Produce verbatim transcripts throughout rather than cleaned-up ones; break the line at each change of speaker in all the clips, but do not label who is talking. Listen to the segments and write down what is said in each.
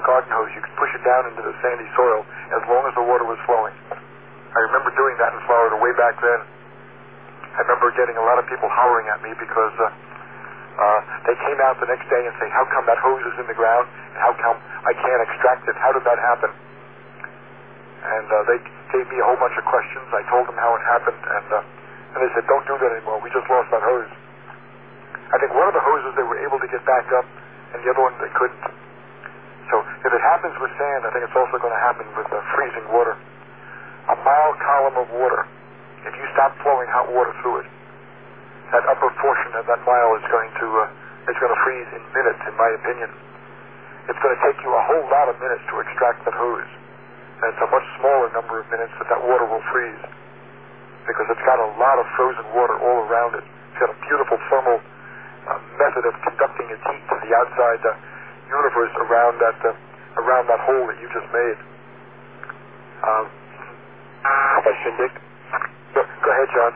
garden hose. You could push it down into the sandy soil as long as the water was flowing. I remember doing that in Florida way back then. I remember getting a lot of people hollering at me because uh, uh, they came out the next day and say, how come that hose is in the ground and how come I can't extract it? How did that happen? And uh, they gave me a whole bunch of questions. I told them how it happened, and uh, and they said, don't do that anymore. We just lost that hose. I think one of the hoses they were able to get back up, and the other one they couldn't. So if it happens with sand, I think it's also going to happen with uh, freezing water. A mile column of water, if you stop flowing hot water through it, that upper portion of that mile is going to uh, is going to freeze in minutes, in my opinion. It's going to take you a whole lot of minutes to extract that hose. And it's a much smaller number of minutes that that water will freeze, because it's got a lot of frozen water all around it. It's got a beautiful thermal uh, method of conducting its heat to the outside uh, universe around that uh, around that hole that you just made. Um,
Question, Dick?
Go, go ahead, John.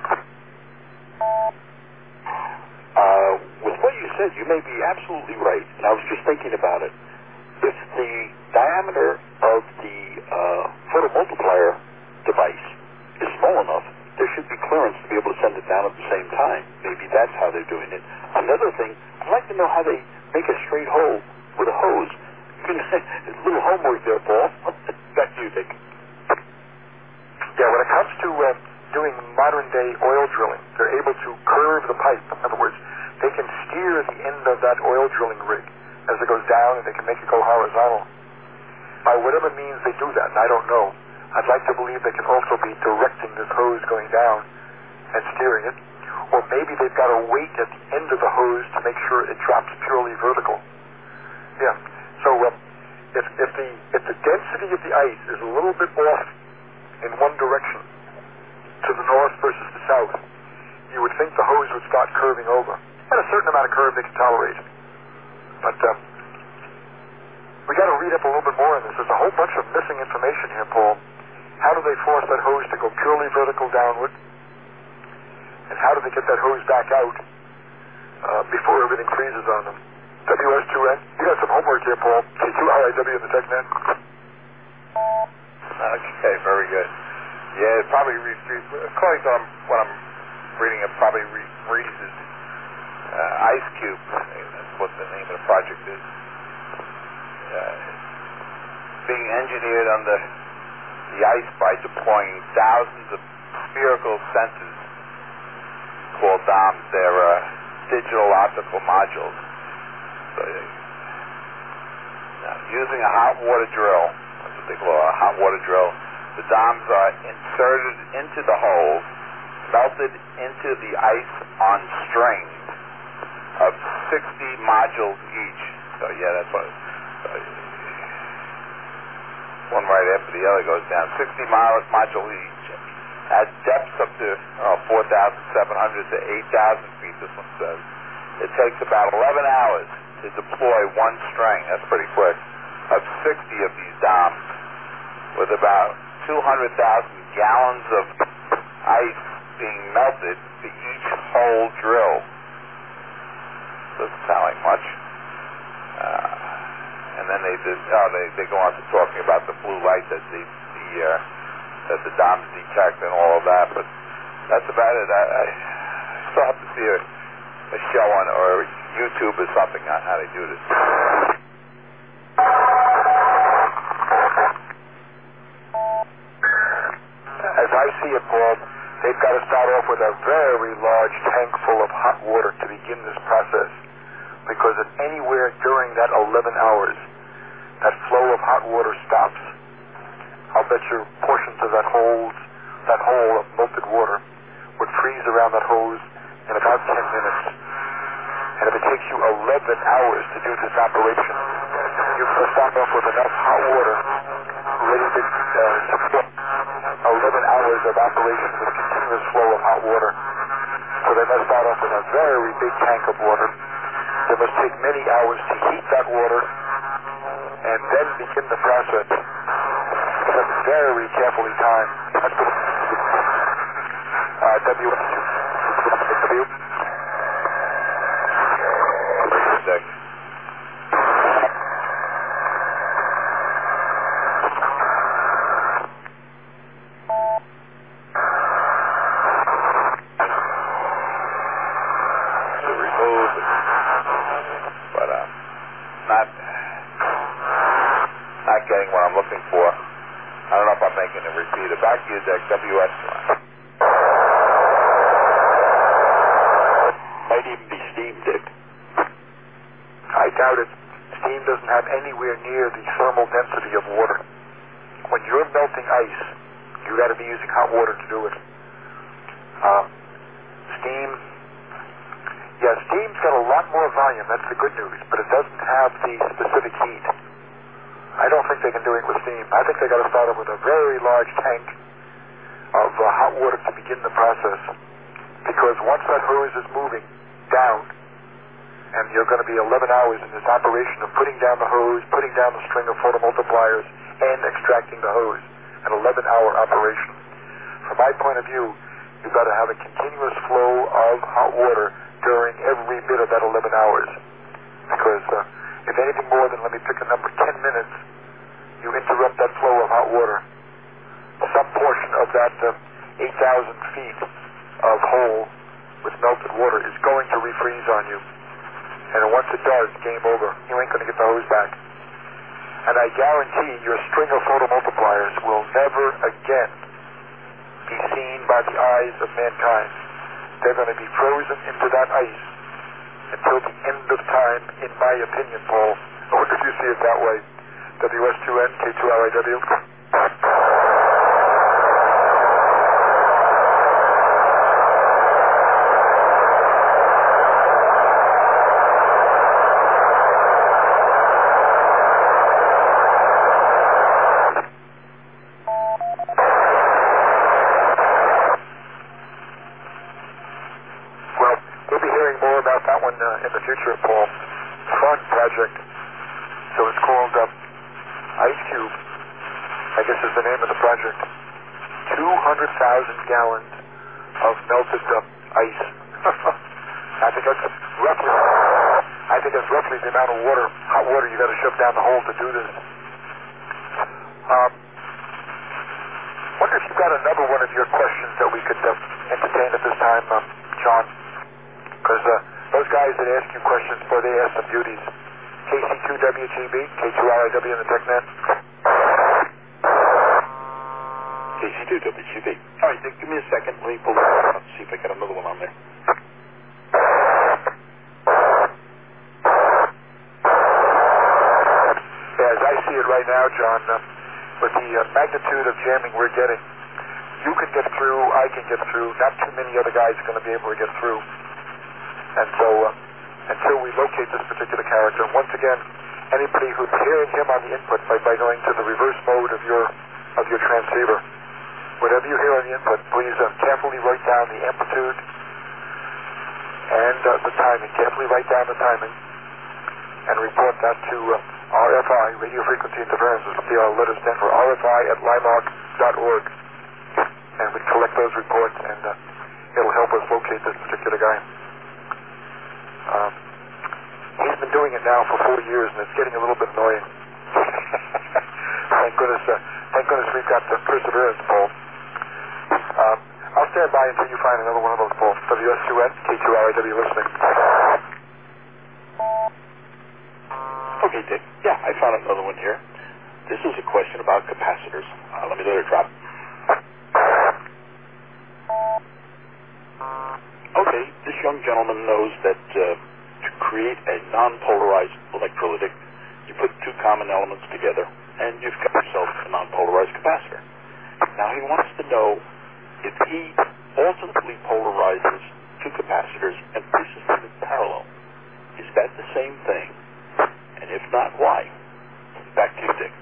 Uh, with what you said, you may be absolutely right, and I was just thinking about it. If the diameter of the uh, photomultiplier device is small enough, there should be clearance to be able to send it down at the same time. Maybe that's how they're doing it. Another thing, I'd like to know how they make a straight hole with a hose. A little homework there, Paul. Back to you, Dick.
Yeah, when it comes to uh, doing modern-day oil drilling, they're able to curve the pipe. In other words, they can steer the end of that oil drilling rig as it goes down, and they can make it go horizontal. By whatever means they do that, and I don't know, I'd like to believe they can also be directing this hose going down and steering it. Or maybe they've got a weight at the end of the hose to make sure it drops purely vertical. Yeah. So uh, if, if the if the density of the ice is a little bit off in one direction, to the north versus the south, you would think the hose would start curving over. At a certain amount of curve they can tolerate. But um, we got to read up a little bit more on this. There's a whole bunch of missing information here, Paul. How do they force that hose to go purely vertical downward? And how do they get that hose back out uh, before everything freezes on them? W S two N, you got some homework here, Paul. K two R I W in the TechNet.
Okay, very good. Yeah, it probably re- re- according to what I'm reading, it probably re- freezes uh, Ice Cube. That's what the name of the project is. Uh, being engineered under the ice by deploying thousands of spherical sensors called D O Ms. They're uh, digital optical modules. So, uh, now, using a hot water drill, that's what they call a hot water drill, the D O Ms are inserted into the holes, melted into the ice on strings of sixty modules each. So yeah, that's what. Uh, one right after the other goes down. sixty modules each at depths up to oh, four thousand seven hundred to eight thousand feet. This one says it takes about eleven hours to deploy one string. That's pretty quick. Of sixty of these D O Ms, with about two hundred thousand gallons of ice being melted to each hole drill. Doesn't sound like much. Uh, and then they did, oh, they they go on to talking about the blue light that the the uh, that the D O Ms detect and all of that. But that's about it. I, I still have to see a, a show on or YouTube or something on how they do this.
As I see it, Paul, they've got to start off with a very large tank full of hot water to begin this process. Because if anywhere during that eleven hours, that flow of hot water stops, I'll bet you portions of that hole, that hole of melted water would freeze around that hose in about ten minutes. And if it takes you eleven hours to do this operation, you can start off with enough hot water ready to uh, support eleven hours of operation with continuous flow of hot water. So they must start off with a very big tank of water. They must take many hours to heat that water and then begin the process. That's very carefully timed. That's what uh, W S W.
getting what I'm looking for. I don't know if I'm making a repeater. Back to you, Dick. W S one.
Might even be steam, Dick.
I doubt it. Steam doesn't have anywhere near the thermal density of water. When you're melting ice, you got to be using hot water to do it. Um, steam, yeah, steam's got a lot more volume. That's the good news, but it doesn't have the specific heat. I don't think they can do it with steam. I think they got to start off with a very large tank of uh, hot water to begin the process, because once that hose is moving down, and you're going to be eleven hours in this operation of putting down the hose, putting down the string of photomultipliers, and extracting the hose, an eleven hour operation. From my point of view, you've got to have a continuous flow of hot water during every bit of that eleven hours. Because uh, if anything more than, let me pick a number, ten minutes, you interrupt that flow of hot water, some portion of that uh, eight thousand feet of hole with melted water is going to refreeze on you. And once it does, game over. You ain't going to get the hose back. And I guarantee your string of photomultipliers will never again be seen by the eyes of mankind. They're going to be frozen into that ice until the end of time, in my opinion, Paul. I wonder if you see it that way. W S two N, K two R I W. Uh, in the future, Paul. Fun project. So it's called uh, Ice Cube, I guess is the name of the project. two hundred thousand gallons of melted uh, ice. I think that's roughly, I think that's roughly the amount of water, hot water you got to shove down the hole to do this. Um, wonder if you've got another one of your questions that we could uh, entertain at this time, uh, John. Because uh, those guys that ask you questions, boy, they ask some beauties. K C two W G B, K two R I W in the TechNet.
K C two W G B. All right, Dick, give me a second. Let me pull this up and see if I got another one on there.
Yeah, as I see it right now, John, uh, with the uh, magnitude of jamming we're getting, you can get through, I can get through, not too many other guys are going to be able to get through. And so, uh, until we locate this particular character, once again, anybody who's hearing him on the input by, by going to the reverse mode of your of your transceiver, whatever you hear on the input, please uh, carefully write down the amplitude and uh, the timing. Carefully write down the timing and report that to uh, R F I, Radio Frequency Interference. The uh, letters stand for R F I at limark dot org, and we collect those reports, and uh, it'll help us locate this particular guy. Um, he's been doing it now for four years, and it's getting a little bit annoying. Thank goodness, uh, thank goodness we've got the perseverance, Paul. Um, I'll stand by until you find another one of those, Paul. W S two N, K two R I W listening.
Okay, Dick. Yeah, I found another one here. This is a question about capacitors. Uh, let me let it drop. Okay, this young gentleman knows that uh, to create a non-polarized electrolytic, you put two common elements together, and you've got yourself a non-polarized capacitor. Now he wants to know if he alternately polarizes two capacitors and places them in parallel. Is that the same thing? And if not, why? Back to you, Dick.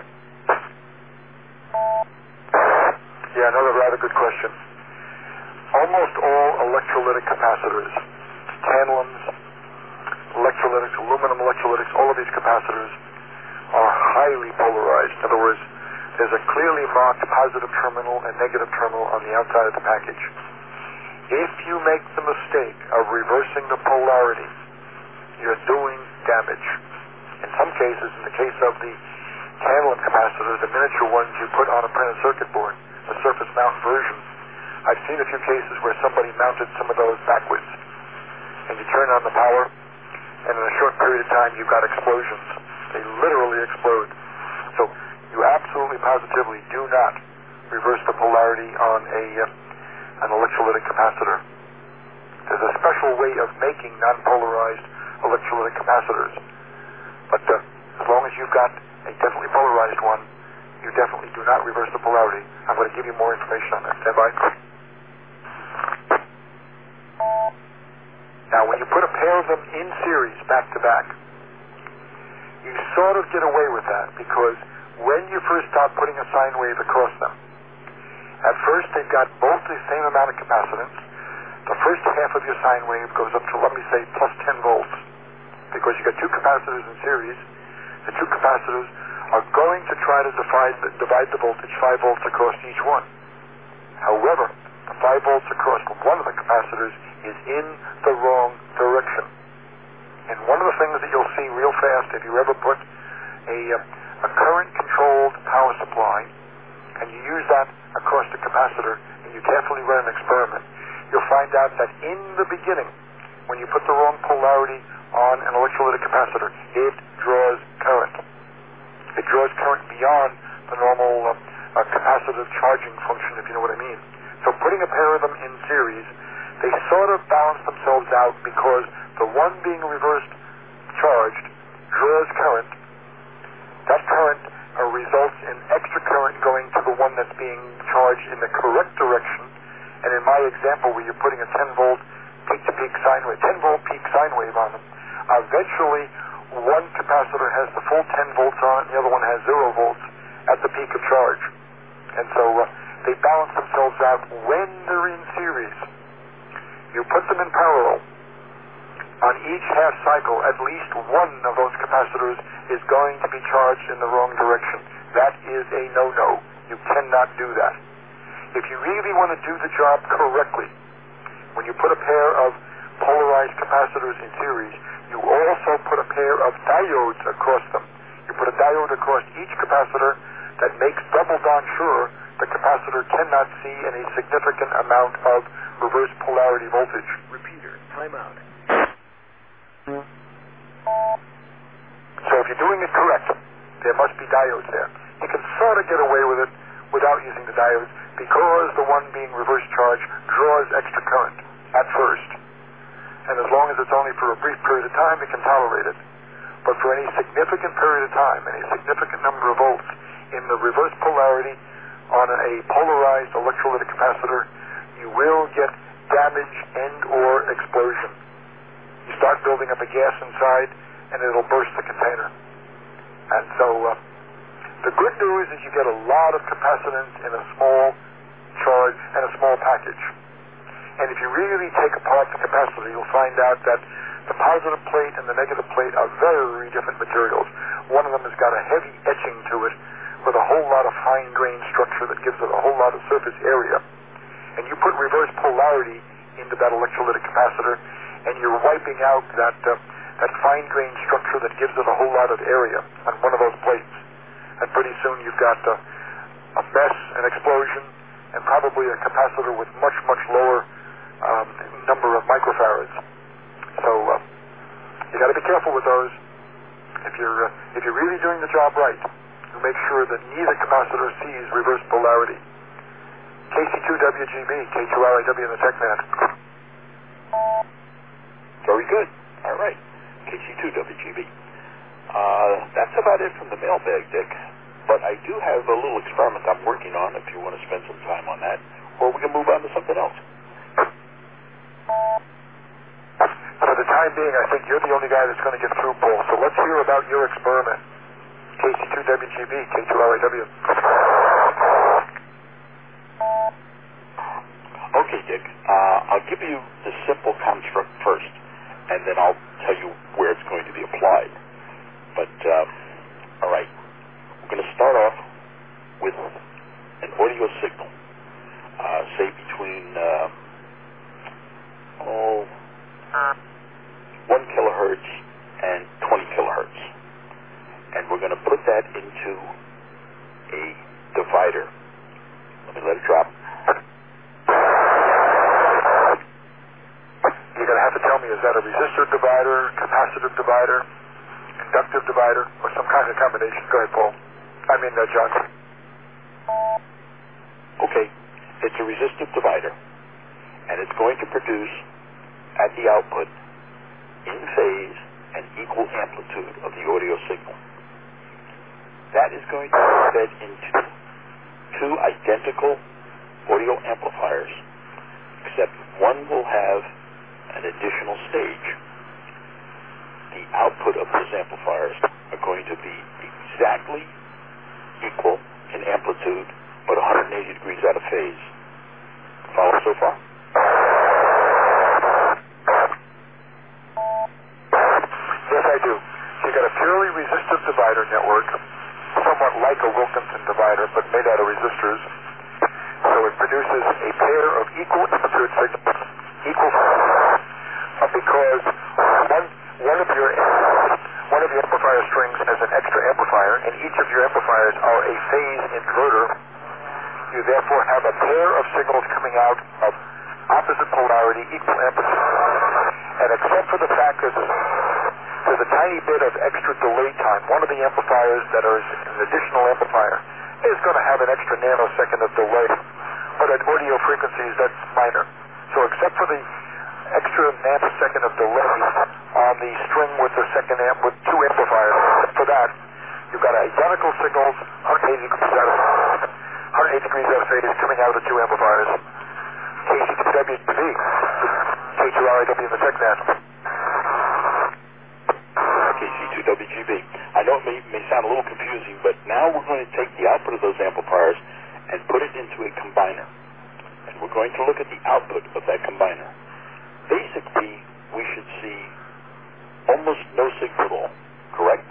Yeah, another rather good question. Almost all electrolytic capacitors, tantalums, electrolytics, aluminum electrolytics, all of these capacitors are highly polarized. In other words, there's a clearly marked positive terminal and negative terminal on the outside of the package. If you make the mistake of reversing the polarity, you're doing damage. In some cases, in the case of the tantalum capacitors, the miniature ones you put on a printed circuit board, the surface mount version, I've seen a few cases where somebody mounted some of those backwards, and you turn on the power, and in a short period of time you've got explosions. They literally explode. So absolutely positively do not reverse the polarity on a uh, an electrolytic capacitor. There's a special way of making non-polarized electrolytic capacitors. But uh, as long as you've got a definitely polarized one, you definitely do not reverse the polarity. I'm going to give you more information on that. Stand by. Now, when you put a pair of them in series, back to back, you sort of get away with that because when you first start putting a sine wave across them, at first they've got both the same amount of capacitance. The first half of your sine wave goes up to, let me say, plus ten volts, because you've got two capacitors in series. The two capacitors are going to try to divide the, divide the voltage five volts across each one. However, the five volts across one of the capacitors is in the wrong direction. And one of the things that you'll see real fast if you ever put a, a current-controlled power supply and you use that across the capacitor and you carefully run an experiment, you'll find out that in the beginning, when you put the wrong polarity on an electrolytic capacitor, it draws current. It draws current beyond the normal uh, uh, capacitive charging function, if you know what I mean. So putting a pair of them in series, they sort of balance themselves out because the one being reversed charged draws current. That current uh, results in extra current going to the one that's being charged in the correct direction. And in my example, where you're putting a ten volt peak-to-peak sine wave, ten volt peak sine wave on them, eventually one capacitor has the full ten volts on it, and the other one has zero volts at the peak of charge. And so uh, they balance themselves out when they're in series. You put them in parallel. On each half cycle, at least one of those capacitors is going to be charged in the wrong direction. That is a no-no. You cannot do that. If you really want to do the job correctly, when you put a pair of polarized capacitors in series, you also put a pair of diodes across them. You put a diode across each capacitor that makes double darn sure the capacitor cannot see any significant amount of reverse polarity voltage.
Repeater, timeout.
So if you're doing it correct, there must be diodes there. You can sort of get away with it without using the diodes because the one being reverse charge draws extra current at first. And as long as it's only for a brief period of time, it can tolerate it. But for any significant period of time, any significant number of volts in the reverse polarity on a polarized electrolytic capacitor, you will get damage and or explosion. You start building up a gas inside, and it'll burst the container. And so uh, the good news is you get a lot of capacitance in a small charge and a small package. And if you really take apart the capacitor, you'll find out that the positive plate and the negative plate are very different materials. One of them has got a heavy etching to it with a whole lot of fine-grained structure that gives it a whole lot of surface area. And you put reverse polarity into that electrolytic capacitor, and you're wiping out that uh, that fine-grained structure that gives it a whole lot of area on one of those plates. And pretty soon you've got uh, a mess, an explosion, and probably a capacitor with much, much lower um, number of microfarads. So uh, you got to be careful with those. If you're uh, if you're really doing the job right, you make sure that neither capacitor sees reverse polarity. K C two W G B, K two R I W in the TechNet.
Very good. All right. K C two W G B. Uh, that's about it from the mailbag, Dick. But I do have a little experiment I'm working on if you want to spend some time on that. Or we can move on to something else.
For the time being, I think you're the only guy that's going to get through, Paul. So let's hear about your experiment. K C two W G B, K two R I W.
Okay, Dick. Uh, I'll give you the simple construct first, and then I'll tell you where it's going to be applied. But, um, all right. We're going to start off with an audio signal, uh, say between, uh, oh, one kilohertz and twenty kilohertz. And we're going to put that into a divider. Let me let it drop.
You're going to have to tell me, is that a resistor divider, capacitive divider, inductive divider, or some kind of combination? Go ahead, Paul. I mean, uh, John.
Okay, it's a resistive divider, and it's going to produce at the output in phase and equal amplitude of the audio signal. That is going to be fed into two identical audio amplifiers, except one will have an additional stage. The output of those amplifiers are going to be exactly equal in amplitude, but one hundred eighty degrees out of phase. Follow so far?
Yes, I do. So you got a purely resistive divider network, somewhat like a Wilkinson divider, but made out of resistors. So it produces a pair of equal amplitude signals, equal, uh, because one one of your one of your amplifier strings has an extra amplifier, and each of your amplifiers are a phase inverter. You therefore have a pair of signals coming out of opposite polarity, equal amplitude. And except for the fact that there's a tiny bit of extra delay time, one of the amplifiers that is an additional amplifier is going to have an extra nanosecond of delay. But at audio frequencies, that's minor. So except for the extra nanosecond of delay on the string with the second amp with two amplifiers, except for that, you've got identical signals, one hundred eighty degrees out of one hundred eighty degrees out of phase coming out of the two amplifiers. K C two W G B, K two R I W in the TechNet.
K C two W G B. I know it may, may sound a little confusing, but now we're going to take the output of those amplifiers and put it into a combiner. And we're going to look at the output of that combiner. Basically, we should see almost no signal at all, correct?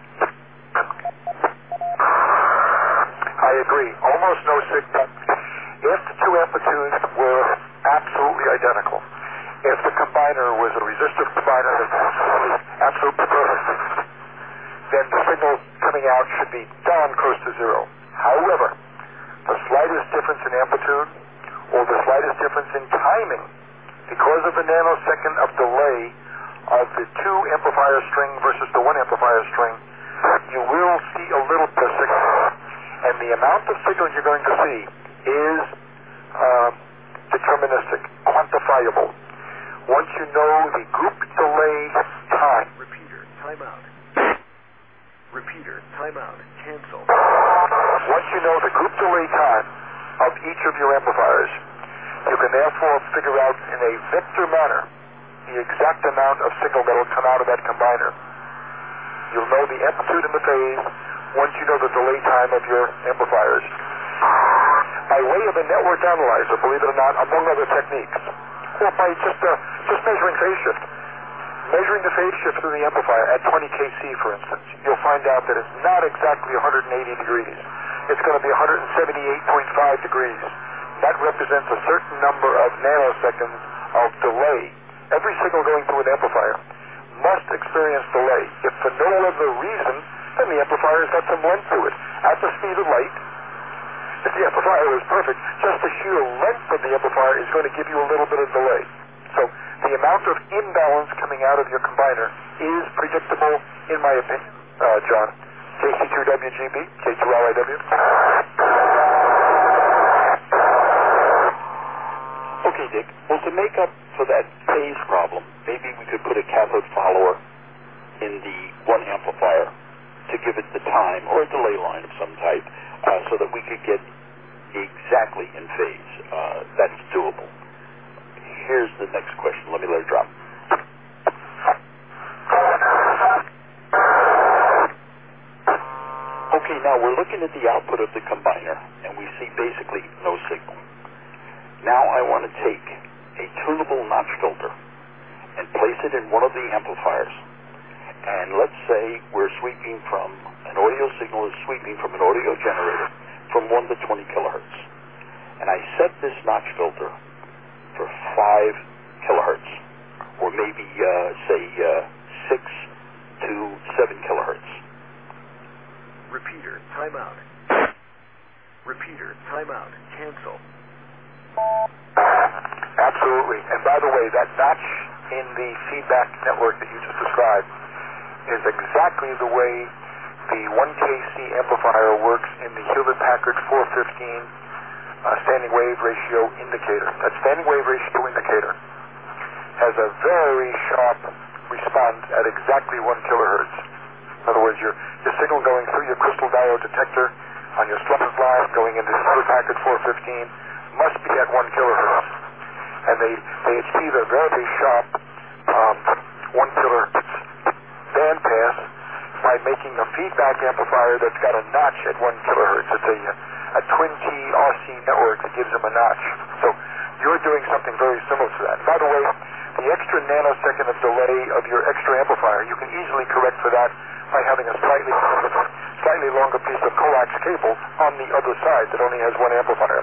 I agree. Almost no signal. If the two amplitudes were absolutely identical, if the combiner was a resistive combiner that was absolutely perfect, then the signal coming out should be darn close to zero. However, the slightest difference in amplitude or the slightest difference in timing, because of the nanosecond of delay of the two amplifier string versus the one amplifier string, you will see a little bit of signal. And the amount of signal you're going to see is uh, deterministic, quantifiable. Once you know the group delay time.
Repeater, timeout. Repeater, timeout. Cancel.
Once you know the group delay time of each of your amplifiers, you can therefore figure out in a vector manner the exact amount of signal that will come out of that combiner. You'll know the amplitude and the phase once you know the delay time of your amplifiers. By way of a network analyzer, believe it or not, among other techniques, or by just uh, just measuring phase shift, measuring the phase shift through the amplifier at twenty K C, for instance, you'll find out that it's not exactly one hundred eighty degrees. It's going to be one hundred seventy-eight point five degrees. That represents a certain number of nanoseconds of delay. Every signal going through an amplifier must experience delay. If for no other reason, then the amplifier's got some length to it. At the speed of light, if the amplifier is perfect, just the sheer length of the amplifier is going to give you a little bit of delay. So the amount of imbalance coming out of your combiner is predictable, in my opinion, uh, John. K C two W G B, K two R I W.
Okay, Dick. Well, to make up for that phase problem, maybe we could put a cathode follower in the one amplifier to give it the time, or a delay line of some type, uh, so that we could get exactly in phase. Uh, that's doable. Here's the next question. Let me let it drop. Okay, now we're looking at the output of the combiner, and we see basically no signal. Now I want to take a tunable notch filter and place it in one of the amplifiers. And let's say we're sweeping from, an audio signal is sweeping from an audio generator from one to twenty kilohertz. And I set this notch filter for five kilohertz, or maybe, uh, say, uh, six to seven kilohertz.
Repeater, timeout. Repeater, timeout. Cancel.
Absolutely. And by the way, that notch in the feedback network that you just described is exactly the way the one K C amplifier works in the Hewlett-Packard four fifteen uh, standing wave ratio indicator. That standing wave ratio indicator has a very sharp response at exactly one kilohertz. In other words, your, your signal going through your crystal diode detector on your Slummers line going into Hewlett-Packard four fifteen must be at one kilohertz. And they, they achieve a very sharp um, one kilohertz band pass by making a feedback amplifier that's got a notch at one kilohertz. It's a, a twin T R C network that gives them a notch. So you're doing something very similar to that. By the way, the extra nanosecond of delay of your extra amplifier, you can easily correct for that by having a slightly slightly longer piece of coax cable on the other side that only has one amplifier.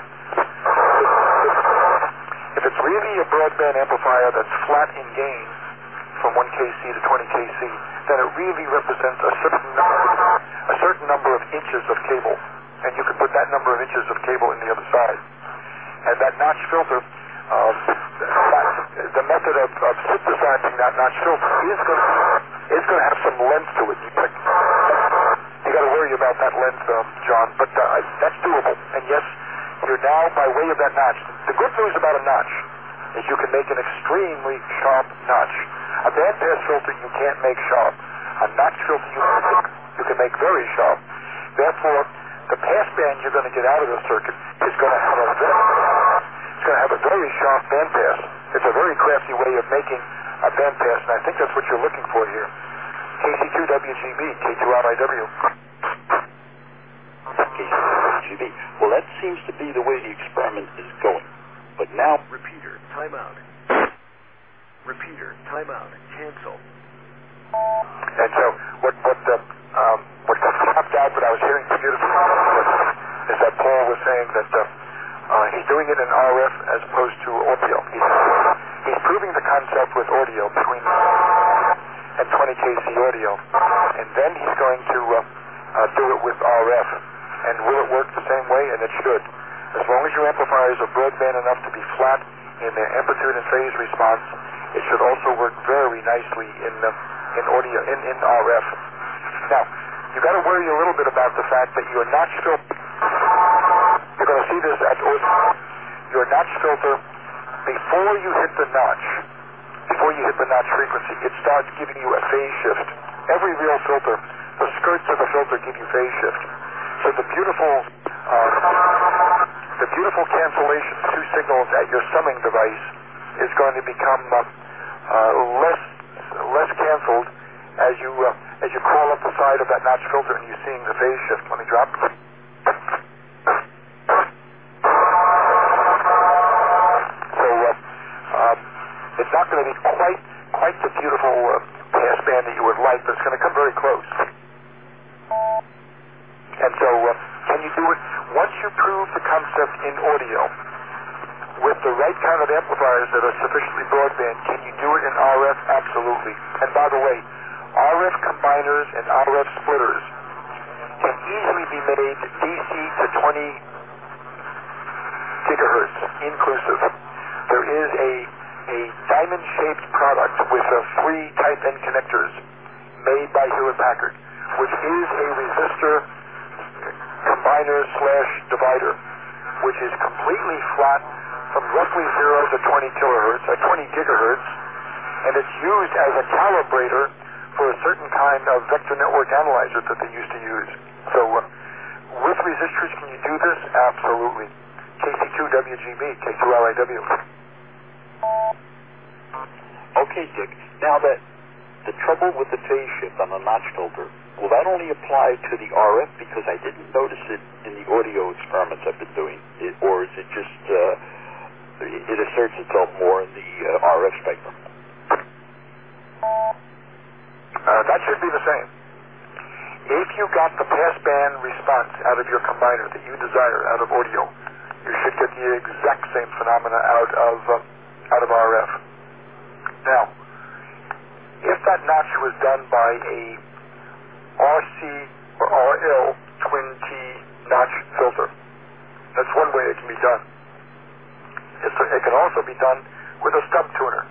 If it's really a broadband amplifier that's flat in gain from one K C to twenty K C, then it really represents a certain number, a certain number of inches of cable, and you can put that number of inches of cable in the other side. And that notch filter, uh, the method of, of synthesizing that notch filter is going to is going to have some length to it. You, you got to worry about that length, um, John, but uh, that's doable. And yes, you're now by way of that notch. The good news about a notch is you can make an extremely sharp notch. A bandpass filter you can't make sharp. A notch filter you can make, you can make very sharp. Therefore, the passband you're going to get out of the circuit is going to have a very, it's going to have a very sharp bandpass. It's a very crafty way of making a bandpass, and I think that's what you're looking for here. K C two W G B, K two R I W.
K C two W G B. Well, that seems to be the way the experiment is going. But now...
Repeater, timeout. Repeater, timeout. Cancel.
And so, what what the um, what popped out that I was hearing beautifully is that Paul was saying that uh, uh, he's doing it in R F as opposed to audio. He's, he's proving the concept with audio between and twenty K C audio, and then he's going to uh, uh, do it with R F. And will it work the same way? And it should. As long as your amplifiers are broadband enough to be flat in their amplitude and phase response, it should also work very nicely in uh, in audio in, in R F. Now, you got to worry a little bit about the fact that your notch filter. You're going to see this at your notch filter before you hit the notch. Before you hit the notch frequency, it starts giving you a phase shift. Every real filter, the skirts of the filter give you phase shift. So the beautiful, uh, the beautiful cancellation of two signals at your summing device is going to become uh, uh, less less canceled as you uh, as you crawl up the side of that notch filter and you're seeing the phase shift. Let me drop. So uh, um, it's not going to be quite quite the beautiful uh, passband that you would like, but it's going to come very close. And so, uh, can you do it once you prove the concept in audio with the right kind of amplifiers that are sufficiently broadband? Can you do it in R F? Absolutely. And by the way, R F combiners and R F splitters can easily be made D C to twenty gigahertz inclusive. There is a a diamond-shaped product with uh, three Type N connectors made by Hewlett-Packard, which is a resistor combiner slash divider, which is completely flat from roughly zero to twenty kilohertz, or twenty gigahertz, and it's used as a calibrator for a certain kind of vector network analyzer that they used to use. So, uh, with resistors, can you do this? Absolutely. K C two W G B, K two R I W.
Okay, Dick. Now that the trouble with the phase shift on the notch filter, will that only apply to the R F? Because I didn't notice it in the audio experiments I've been doing. It, or is it just, uh, it asserts itself more in the uh, R F spectrum?
Uh, that should be the same. If you got the passband response out of your combiner that you desire out of audio, you should get the exact same phenomena out of uh, out of R F. Now, if that notch was done by a R C or R L twin T notch filter, that's one way it can be done. It's, it can also be done with a stub tuner,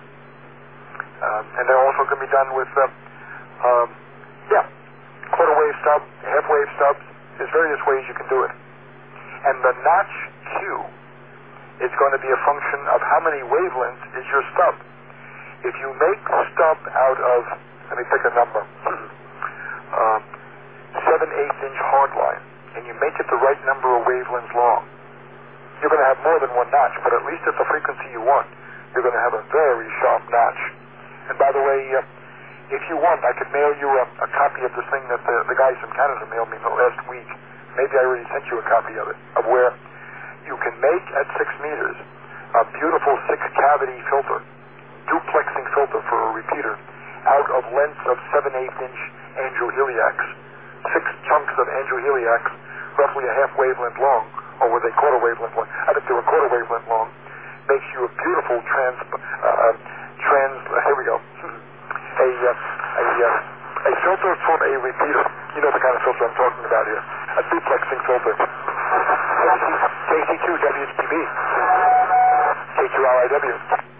um, and it also can be done with uh, um, yeah, quarter wave stub, wave stubs, there's various ways you can do it. And the notch Q is going to be a function of how many wavelengths is your stub. If you make the stub out of, let me pick a number, um, seven eighths inch hardline, and you make it the right number of wavelengths long, you're going to have more than one notch, but at least at the frequency you want, you're going to have a very sharp notch. And by the way, uh, if you want, I could mail you a, a copy of this thing that the, the guys from Canada mailed me last week. Maybe I already sent you a copy of it, of where you can make at six meters a beautiful six-cavity filter, duplexing filter for a repeater, out of lengths of seven eighths inch angioheliacs, six chunks of angioheliacs, roughly a half wavelength long, or were they quarter wavelength long? I think they were quarter wavelength long. Makes you a beautiful trans, uh, trans. Uh, here we go. A uh, a uh, a filter for a repeater. You know the kind of filter I'm talking about here. A duplexing filter. K C two W G B. K two R I W.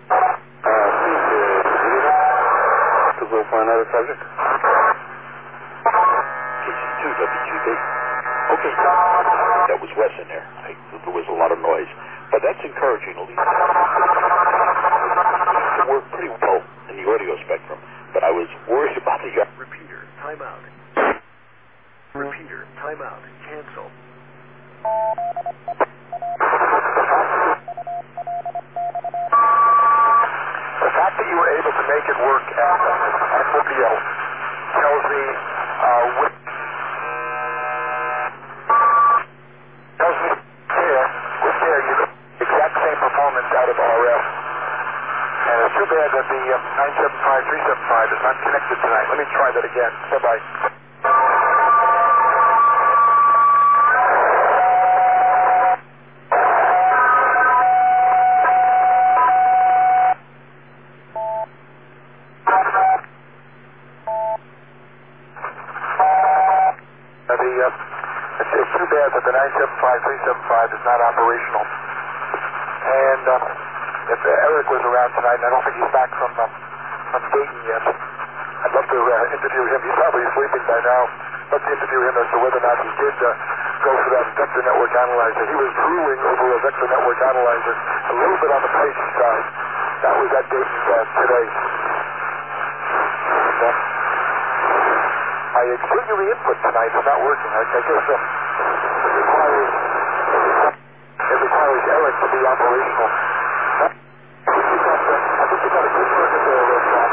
To go for another subject. K C two W G B. Okay. That was Wes in there. I, there was a lot of noise. But that's encouraging, at least. It worked pretty well in the audio spectrum. But I was worried about the...
Repeater, timeout. Repeater, timeout. Cancel.
The fact that you were able to make it work at, at Mobile tells me uh, with, tells me there, with there you get the exact same performance out of R F. And it's too bad that the uh, nine seven five three seven five is not connected tonight. Let me try that again. Bye-bye. The nine seven five three seven five is not operational. And uh, if uh, Eric was around tonight, and I don't think he's back from uh, from Dayton yet, I'd love to uh, interview him. He's probably sleeping by now. I'd love to interview him as to whether or not he did uh, go for that vector network analyzer. He was drooling over a vector network analyzer, a little bit on the pricey side. That was at Dayton uh, today. And, uh, my auxiliary input tonight is not working. I, I guess uh, it requires it requires Eric to be operational. I think you got, uh, I think you got a good circuit there, Rick. Uh,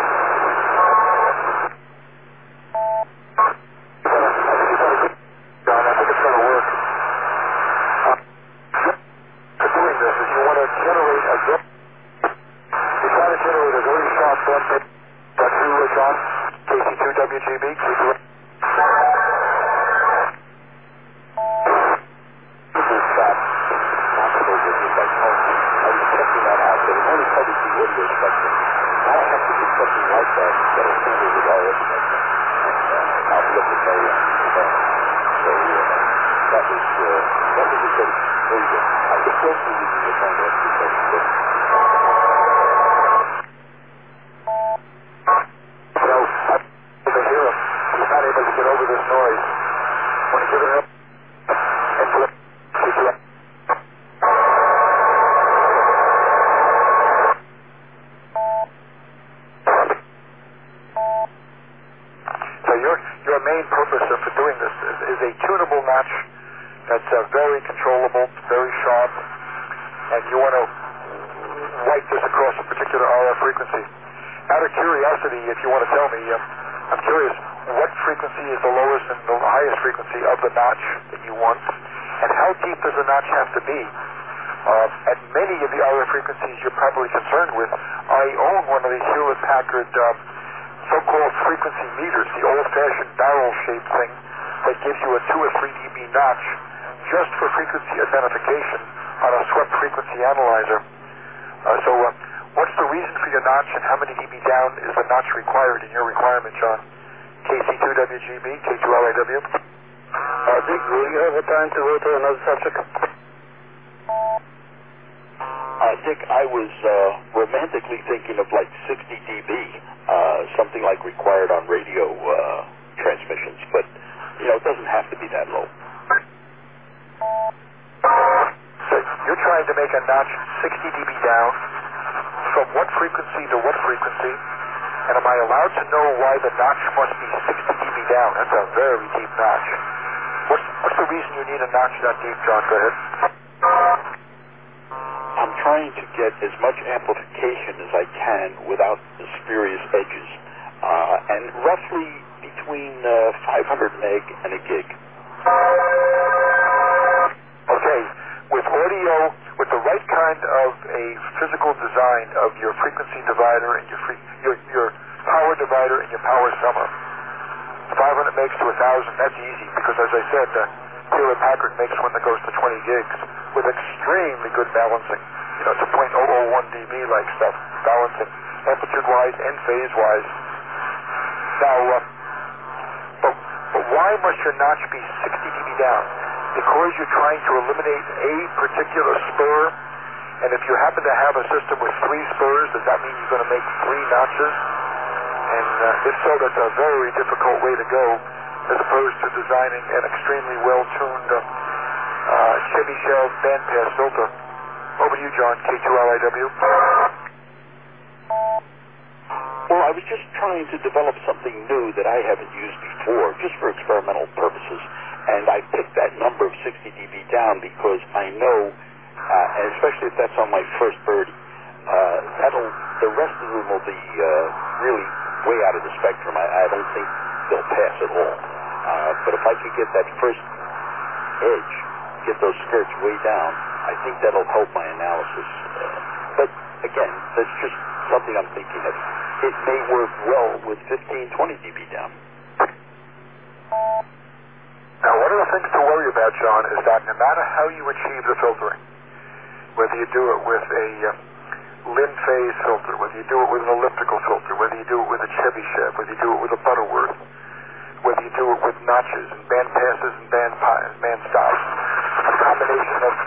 I think you got a good John. I think it's going to work. Uh, for doing this is you want to generate a very you try to generate a very sharp band pair. That's you, John. K C two W G B. K C two.
You know, it doesn't have to be that low.
So you're trying to make a notch sixty decibels down. From what frequency to what frequency? And am I allowed to know why the notch must be sixty decibels down? That's a very deep notch. What's, what's the reason you need a notch that deep, John? Go ahead.
I'm trying to get as much amplification as I can without the spurious edges. Uh, and roughly between uh, five hundred meg and a gig.
Okay, with audio, with the right kind of a physical design of your frequency divider and your, free, your, your power divider and your power summer, five hundred megs to one thousand, that's easy, because as I said, uh, Hewlett Packard makes one that goes to twenty gigs with extremely good balancing. You know, it's a zero point zero zero one decibel like stuff, balancing, amplitude-wise and phase-wise. Now, uh, but, but why must your notch be sixty decibels down? Because you're trying to eliminate a particular spur, and if you happen to have a system with three spurs, does that mean you're going to make three notches? And uh, if so, that's a very difficult way to go, as opposed to designing an extremely well-tuned uh, uh, Chevy Shell bandpass filter. Over to you, John, K two L I W.
Well, I was just trying to develop something new that I haven't used before, just for experimental purposes. And I picked that number of sixty decibels down because I know, uh, and especially if that's on my first birdie, uh, that'll, the rest of them will be uh, really way out of the spectrum. I, I don't think they'll pass at all. Uh, but if I could get that first edge, get those skirts way down, I think that'll help my analysis. Uh, but again, that's just something I'm thinking of. It may work well with fifteen, twenty decibels down.
Now, one of the things to worry about, John, is that no matter how you achieve the filtering, whether you do it with a uh, Lin phase filter, whether you do it with an elliptical filter, whether you do it with a Chevy Chev, whether you do it with a Butterworth, whether you do it with notches and band passes and band pies, band stops, a combination of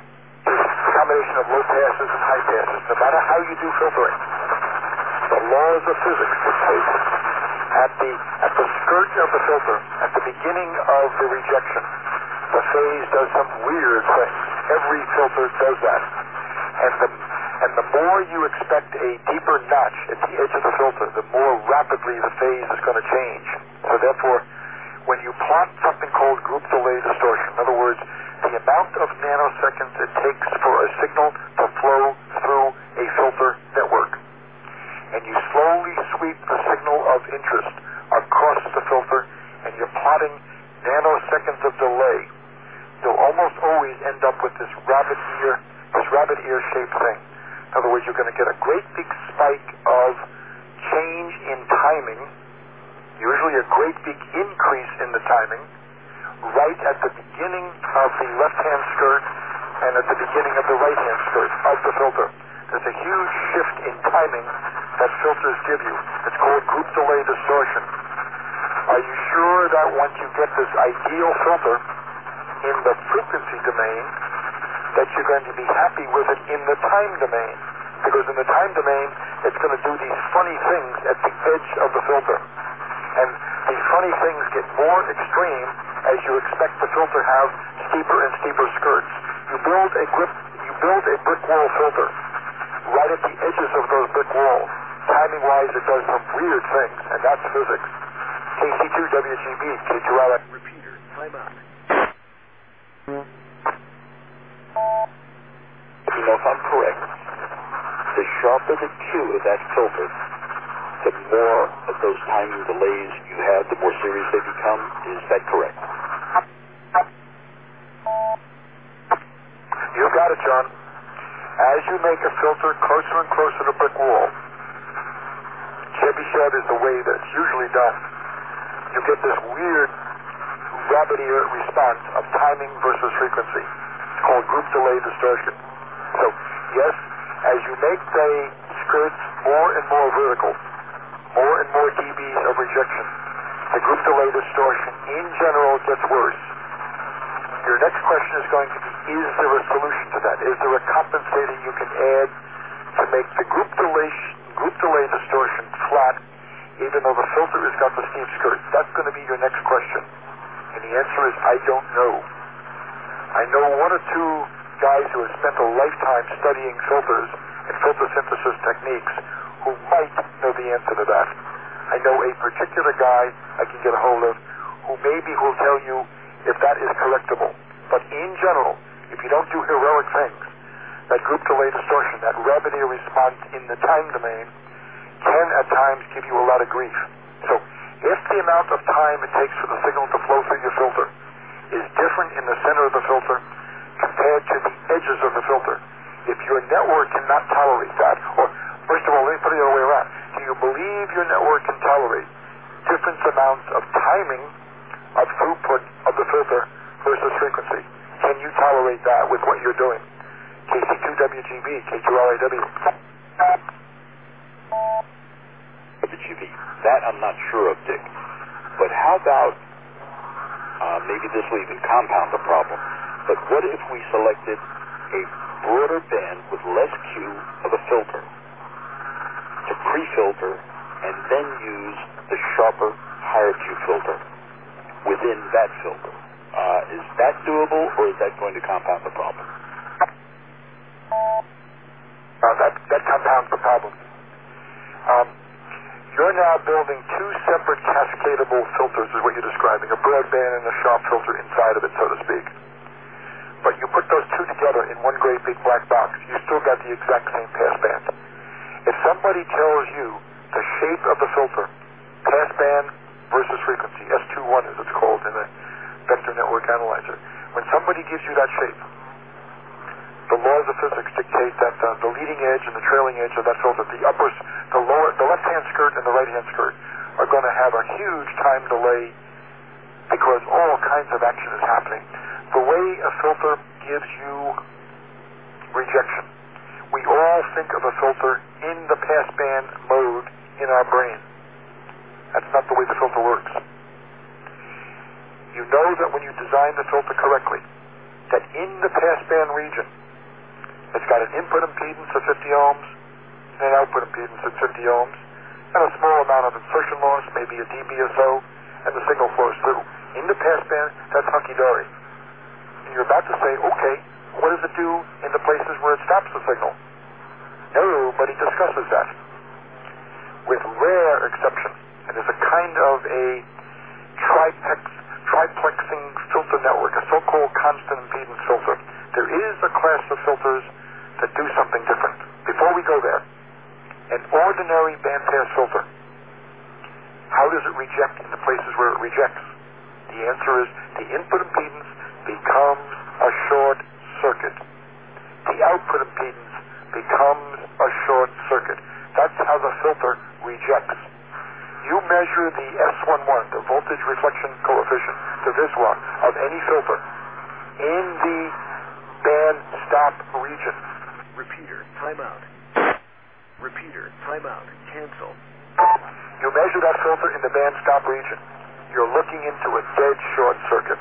a combination of low passes and high passes, no matter how you do filtering, the laws of physics dictate at the at the skirt of the filter, at the beginning of the rejection, the phase does some weird things. Every filter does that, and the and the more you expect a deeper notch at the edge of the filter, the more rapidly the phase is going to change. So therefore, when you plot something called group delay distortion, in other words, the amount of nanoseconds it takes for a signal to flow through a filter network, and you slowly sweep the signal of interest across the filter, and you're plotting nanoseconds of delay, you'll almost always end up with this rabbit ear, this rabbit ear shaped thing. In other words, you're going to get a great big spike of change in timing, usually a great big increase in the timing, right at the beginning of the left-hand skirt and at the beginning of the right-hand skirt of the filter. There's a huge shift in timing that filters give you. It's called group delay distortion. Are you sure that once you get this ideal filter in the frequency domain, that you're going to be happy with it in the time domain? Because in the time domain, it's going to do these funny things at the edge of the filter. And these funny things get more extreme as you expect the filter to have steeper and steeper skirts. You build a grip, you build a brick wall filter right at the edges of those brick walls. Timing-wise, it does some weird things, and that's physics. K C two W G B, K two L.
Repeater, time out.
You know, if I'm correct, the sharper the Q of that filter, the more of those timing delays you have, the more serious they become. Is that correct?
You got it, John. As you make a filter closer and closer to brick wall, Chevy Chev is the way that's usually done. You get this weird rabbit ear response of timing versus frequency. It's called group delay distortion. So, yes, as you make the skirts more and more vertical, more and more dBs of rejection, the group delay distortion in general gets worse. Your next question is going to be, is there a solution to that? Is there a compensator you can add to make the group delay, group delay distortion flat, even though the filter has got the steep skirts? That's going to be your next question. And the answer is, I don't know. I know one or two guys who have spent a lifetime studying filters and filter synthesis techniques who might know the answer to that. I know a particular guy I can get a hold of who maybe will tell you if that is correctable. But in general, if you don't do heroic things, that group delay distortion, that rapid ear response in the time domain, can at times give you a lot of grief. So if the amount of time it takes for the signal to flow through your filter is different in the center of the filter compared to the edges of the filter, if your network cannot tolerate that, or first of all, let me put it the other way around. Do you believe your network can tolerate different amounts of timing of throughput of the filter versus frequency? Can you tolerate that with what you're doing? K C two W G B, K two R I W.
W G B. That I'm not sure of, Dick. But how about, uh, maybe this will even compound the problem, but what if we selected a broader band with less Q of a filter to pre-filter and then use the sharper, higher Q filter within that filter? Uh, is that doable, or is that going to compound the problem?
Uh, that, that compounds the problem. Um, you're now building two separate cascadable filters, is what you're describing, a broadband and a sharp filter inside of it, so to speak. But you put those two together in one great big black box, you still got the exact same passband. If somebody tells you the shape of the filter, passband versus frequency, S twenty-one as it's called in the vector network analyzer, when somebody gives you that shape, the laws of physics dictate that uh, the leading edge and the trailing edge of that filter, the upper, the lower, the left-hand skirt and the right-hand skirt, are going to have a huge time delay because all kinds of action is happening. The way a filter gives you rejection, we all think of a filter in the passband mode in our brain. That's not the way the filter works. You know that when you design the filter correctly, that in the passband region, it's got an input impedance of fifty ohms and an output impedance of fifty ohms and a small amount of insertion loss, maybe a dB or so, and the signal flows through. In the passband, that's hunky-dory. And you're about to say, okay, what does it do in the places where it stops the signal? Nobody discusses that. With rare exception, and there's a kind of a triplex, triplexing filter network, a so-called constant impedance filter. There is a class of filters that do something different. Before we go there, an ordinary bandpass filter, how does it reject in the places where it rejects? The answer is the input impedance becomes a short circuit. The output impedance becomes a short circuit. That's how the filter rejects. You measure the S eleven, the voltage reflection coefficient, the V S W A, of any filter in the band stop region.
Repeater, timeout. Repeater, timeout, cancel.
You measure that filter in the band stop region. You're looking into a dead short circuit.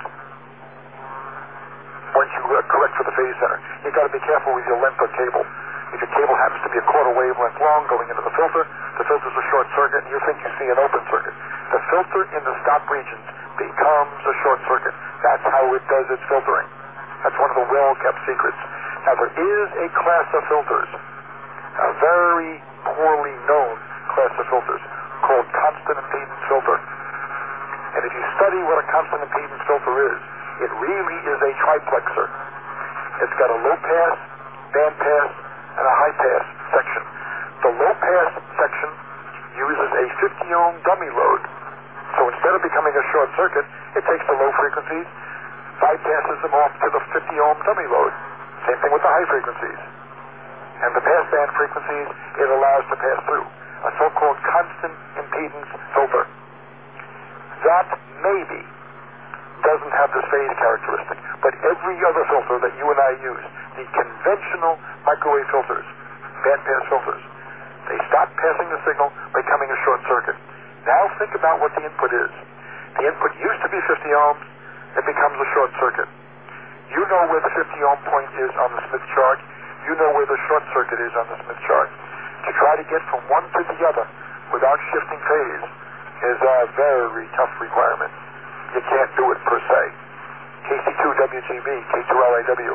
Once you uh, correct for the phase center, you've got to be careful with your length of cable. If your cable happens to be a quarter wavelength long going into the filter, the filter's a short circuit, and you think you see an open circuit. The filter in the stop regions becomes a short circuit. That's how it does its filtering. That's one of the well-kept secrets. Now, there is a class of filters, a very poorly known class of filters, called constant impedance filter. And if you study what a constant impedance filter is, it really is a triplexer. It's got a low-pass, band-pass, and a high-pass section. The low-pass section uses a fifty ohm dummy load. So instead of becoming a short circuit, it takes the low frequencies, bypasses them off to the fifty ohm dummy load. Same thing with the high frequencies. And the passband frequencies it allows to pass through. A so-called constant impedance filter. That maybe doesn't have this phase characteristic, but every other filter that you and I use, the conventional microwave filters, bandpass filters, they stop passing the signal by becoming a short circuit. Now think about what the input is. The input used to be fifty ohms, it becomes a short circuit. You know where the fifty ohm point is on the Smith chart, you know where the short circuit is on the Smith chart. To try to get from one to the other without shifting phase is a very tough requirement. you can't do it per se. K C two W G B, K two L A W.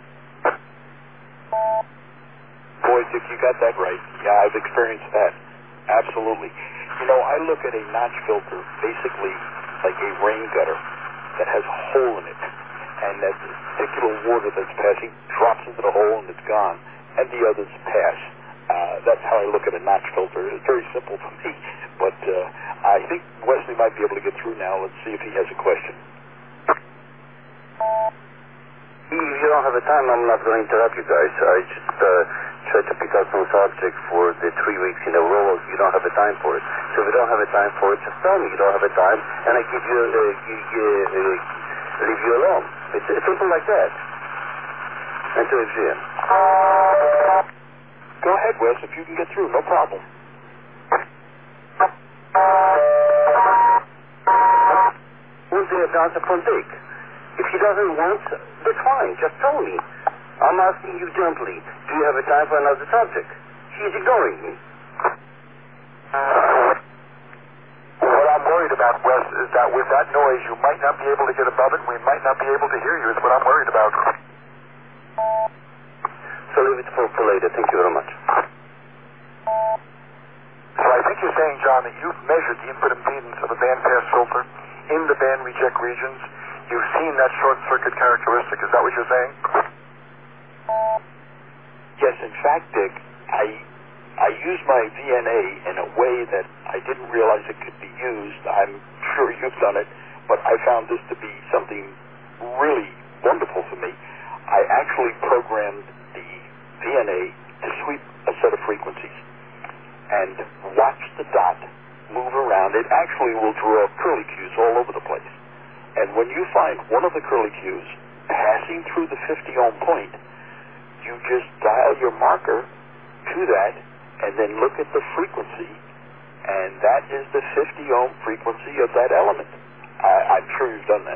Boy, Dick, you got that right. Yeah, I've experienced that. Absolutely. You know, I look at a notch filter basically like a rain gutter that has a hole in it, and that particular water that's passing drops into the hole and it's gone, and the others pass. Uh, that's how I look at a notch filter. It's very simple to me, but uh, I think Wesley might be able to get through now. Let's see if he has a question.
If you don't have a time, I'm not going to interrupt you guys. I just uh, tried to pick out some subject for the three weeks in a row. You don't have a time for it. So if you don't have a time for it, just tell me you don't have a time, and I give you, uh, give, uh, leave you alone. It's, it's simple like that. Until it's in.
Go ahead, Wes, if you can get through. No problem.
Who's the answer from Dick? If he doesn't want, that's fine. Just tell me. I'm asking you gently. Do you have a time for another subject? He's ignoring me.
What I'm worried about, Wes, is that with that noise, you might not be able to get above it, and we might not be able to hear you. Is what I'm worried about.
So leave it for, for later. Thank you very much.
So I think you're saying, John, that you've measured the input impedance of a bandpass filter in the band reject regions. You've seen that short circuit characteristic. Is that what you're saying?
Yes, in fact, Dick, I I used my V N A in a way that I didn't realize it could be used. I'm sure you've done it, but I found this to be something really wonderful for me. I actually programmed the V N A to sweep a set of frequencies and watch the dot move around. It actually will draw curly cues all over the place. And when you find one of the curly cues passing through the fifty ohm point, you just dial your marker to that and then look at the frequency, and that is the fifty ohm frequency of that element. I, I'm sure you've done that.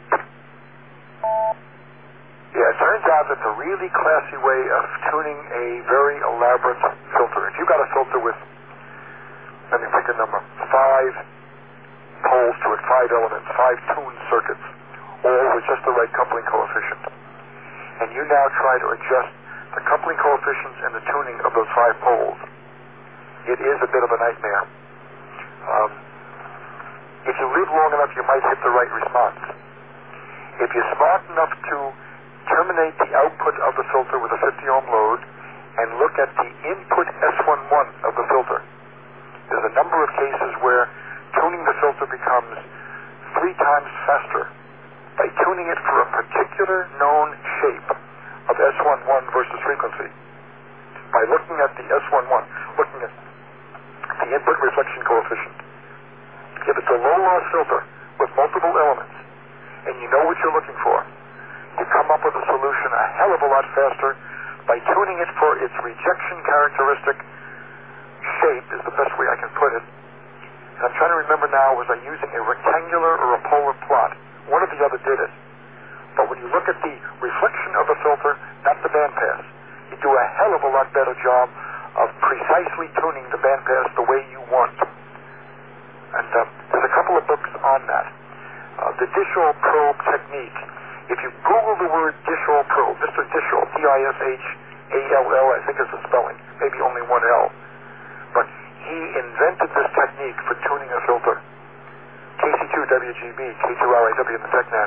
Yeah, it turns out that's a really classy way of tuning a very elaborate filter. If you've got a filter with, let me pick a number, five poles to it, five elements, five tuned circuits, all with just the right coupling coefficient, and you now try to adjust the coupling coefficients and the tuning of those five poles, it is a bit of a nightmare. Um, if you live long enough, you might hit the right response. If you're smart enough to terminate the output of the filter with a fifty ohm load and look at the input S eleven of the filter, there's a number of cases where tuning the filter becomes three times faster by tuning it for a particular known shape of S eleven versus frequency. By looking at the S eleven, looking at the input reflection coefficient. If it's a low-loss filter with multiple elements, and you know what you're looking for, you come up with a solution a hell of a lot faster by tuning it for its rejection characteristic shape, is the best way I can put it. And I'm trying to remember now, was I using a rectangular or a polar plot? One or the other did it. But when you look at the reflection of the filter, not the bandpass, you do a hell of a lot better job of precisely tuning the bandpass the way you want. And uh, there's a couple of books on that. Uh, the Dishall probe technique. If you Google the word Dishall probe, Mister Dishall, D I S H A L L, I think is the spelling, maybe only one L. But he invented this technique for tuning a filter. K C two W G B, K two L A W in the TechNet.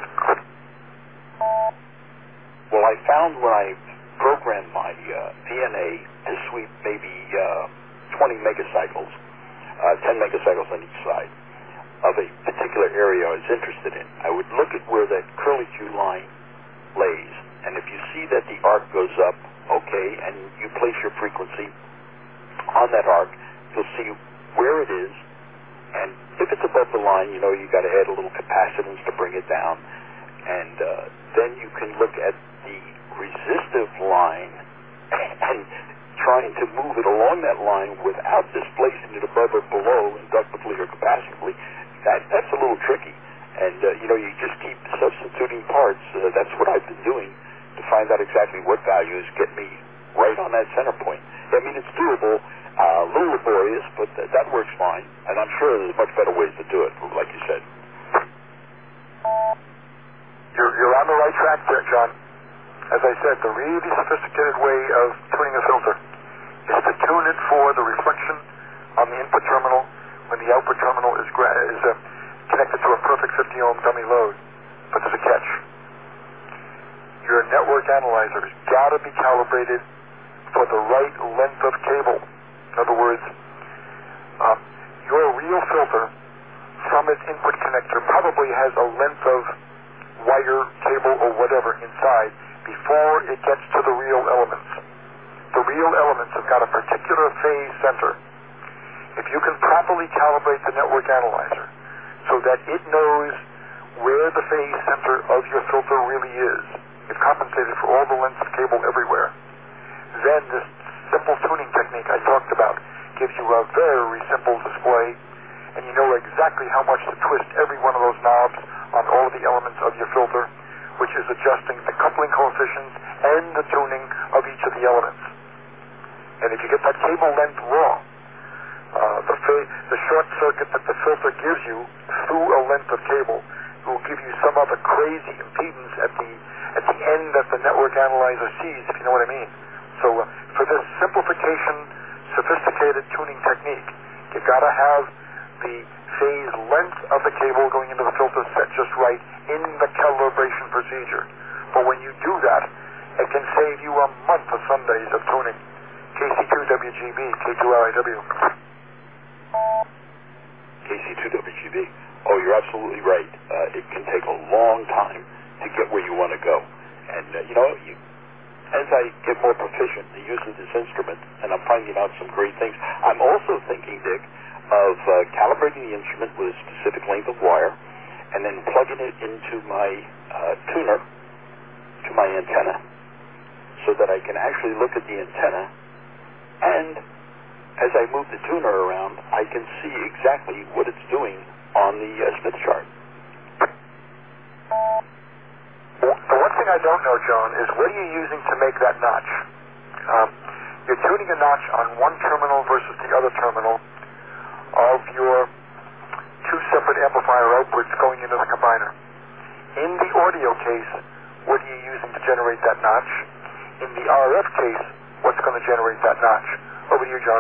Well, I found when I programmed my uh, V N A to sweep maybe uh, twenty megacycles, uh, ten megacycles on each side of a particular area I was interested in, I would look at where that curly Q line lays, and if you see that the arc goes up, okay, and you place your frequency on that arc, you'll see where it is, and if it's above the line, you know you got to add a little capacitance to bring it down, and uh, then you can look at the resistive line and trying to move it along that line without displacing it above or below inductively or capacitively. That, that's a little tricky, and uh, you know you just keep substituting parts. Uh, that's what I've been doing to find out exactly what values get me right on that center point. I mean, it's doable, uh, a little laborious, but th- that works fine, and I'm sure there's much better ways to do it, like you said.
You're, you're on the right track there, John. As I said, the really sophisticated way of tuning a filter is to tune it for the reflection on the input terminal when the output terminal is, gra- is uh, connected to a perfect fifty ohm dummy load. But there's a catch. Your network analyzer has got to be calibrated for the right length of cable. In other words, uh, your real filter from its input connector probably has a length of wire, cable, or whatever inside before it gets to the real elements. The real elements have got a particular phase center. If you can properly calibrate the network analyzer so that it knows where the phase center of your filter really is, it's compensated for all the lengths of cable everywhere, then this simple tuning technique I talked about gives you a very simple display, and you know exactly how much to twist every one of those knobs on all of the elements of your filter, which is adjusting the coupling coefficients and the tuning of each of the elements. And if you get that cable length wrong, uh, the, fa- the short circuit that the filter gives you through a length of cable will give you some other crazy impedance at the at the end that the network analyzer sees, if you know what I mean. So uh, for this simplification, sophisticated tuning technique, you've got to have the phase length of the cable going into the filter set just right in the calibration procedure. But when you do that, it can save you a month of Sundays of tuning. K C two W G B, K two R I W.
K C two W G B. Oh, you're absolutely right. Uh, it can take a long time to get where you want to go. And, uh, you know, you, as I get more proficient in the use of this instrument, and I'm finding out some great things, I'm also thinking, Dick, of uh, calibrating the instrument with a specific length of wire, and then plugging it into my uh, tuner, to my antenna, so that I can actually look at the antenna, and as I move the tuner around, I can see exactly what it's doing on the uh, Smith chart.
The one thing I don't know, John, is what are you using to make that notch? Um, you're tuning a notch on one terminal versus the other terminal of your two separate amplifier outputs going into the combiner. In the audio case, what are you using to generate that notch? In the R F case, what's going to generate that notch? Over to you, John.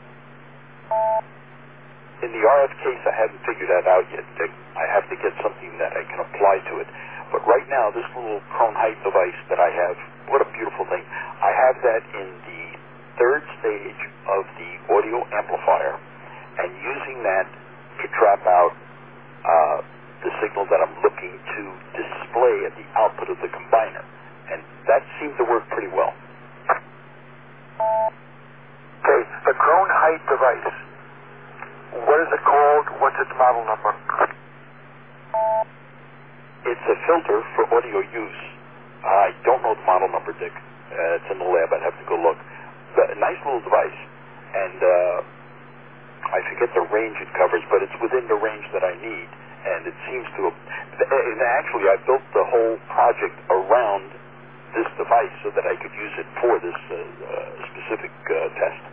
In the R F case, I haven't figured that out yet, Dick. I have to get something that I can apply to it. But right now, this little Kronheit device that I have, what a beautiful thing. I have that in the third stage of the audio amplifier, and using that to trap out uh, the signal that I'm looking to display at the output of the combiner. And that seemed to work pretty well.
Okay, the Kronheit device. What is it called? What's its model number?
It's a filter for audio use. I don't know the model number, Dick. Uh, it's in the lab. I'd have to go look. But a nice little device. And uh, I forget the range it covers, but it's within the range that I need. And it seems to have... And actually, I built the whole project around this device so that I could use it for this uh, uh, specific uh, test.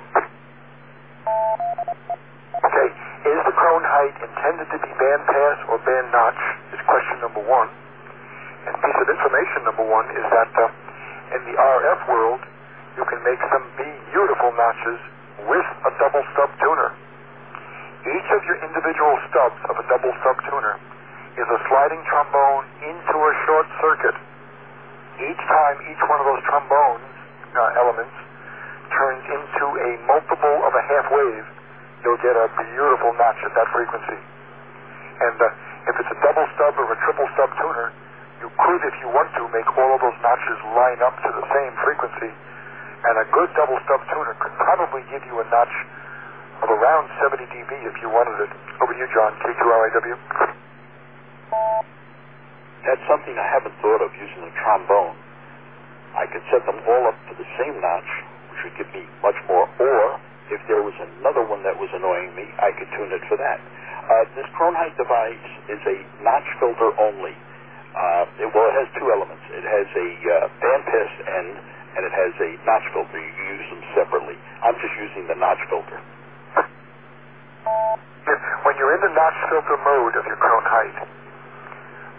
Okay, is the Kronheit intended to be band pass or band notch is question number one. And piece of information number one is that uh, in the R F world, you can make some beautiful notches with a double stub tuner. Each of your individual stubs of a double stub tuner is a sliding trombone into a short circuit. Each time each one of those trombones uh, elements turns into a multiple of a half wave, you'll get a beautiful notch at that frequency. And uh, if it's a double stub or a triple stub tuner, you could, if you want to, make all of those notches line up to the same frequency. And a good double stub tuner could probably give you a notch of around seventy D B if you wanted it. Over to you, John, K two R I W.
That's something I haven't thought of, using a trombone. I could set them all up to the same notch, which would give me much more, or if there was another one that was annoying me, I could tune it for that. Uh, this Kronheit device is a notch filter only. Uh, it, well, it has two elements. It has a uh, band pass end, and it has a notch filter. You can use them separately. I'm just using the notch filter.
When you're in the notch filter mode of your Kronheit,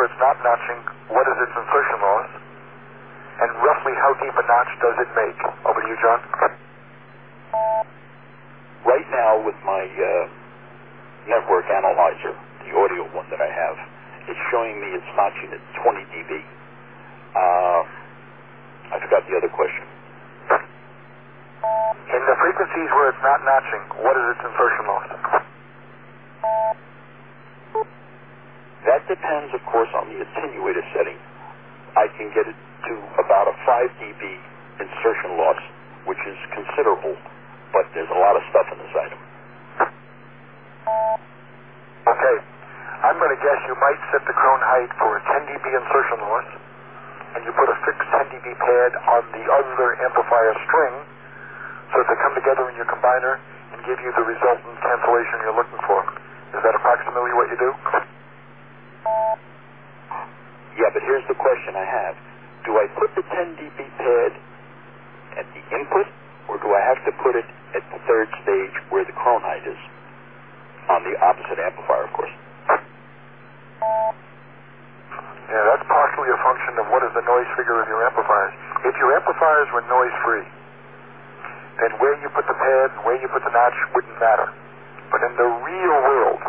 where it's not notching, what is its insertion loss? And roughly how deep a notch does it make? Over to you, John.
Right now with my uh, network analyzer, the audio one that I have, it's showing me it's notching at twenty D B. Uh, I forgot the other question.
In the frequencies where it's not notching, what is its insertion loss?
That depends, of course, on the attenuator setting. I can get it to about a five D B insertion loss, which is considerable, but there's a lot of stuff in this item.
Okay. I'm going to guess you might set the Krone height for a ten D B insertion loss, and you put a fixed ten D B pad on the other amplifier string so that they come together in your combiner and give you the resultant cancellation you're looking for. Is that approximately what you do?
Yeah, but here's the question I have. Do I put the ten D B pad at the input, or do I have to put it at the third stage where the Krone height is? On the opposite amplifier, of course.
Yeah, that's partially a function of what is the noise figure of your amplifiers. If your amplifiers were noise-free, then where you put the pad and where you put the notch wouldn't matter. But in the real world,